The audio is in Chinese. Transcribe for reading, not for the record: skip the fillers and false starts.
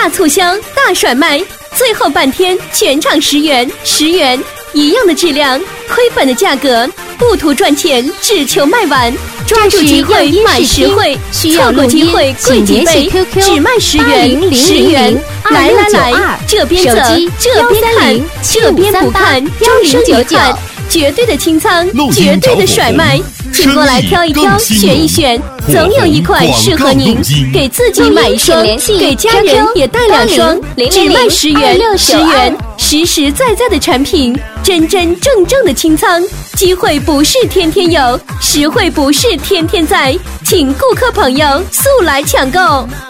促销、大甩卖，最后半天全场10元，10元一样的质量，亏本的价格，不图赚钱，只求卖完。抓住机会买10会，错过机会贵几倍，只卖10元，10元。来，这边走，这边看，这边不看，终身别看。绝对的清仓，绝对的甩卖，请过来挑一挑，选一选，总有一款适合您。给自己买一双，给家人也带2双，只卖10元，10元，实实在在的产品，真真正正的清仓。机会不是天天有，实惠不是天天在，请顾客朋友速来抢购。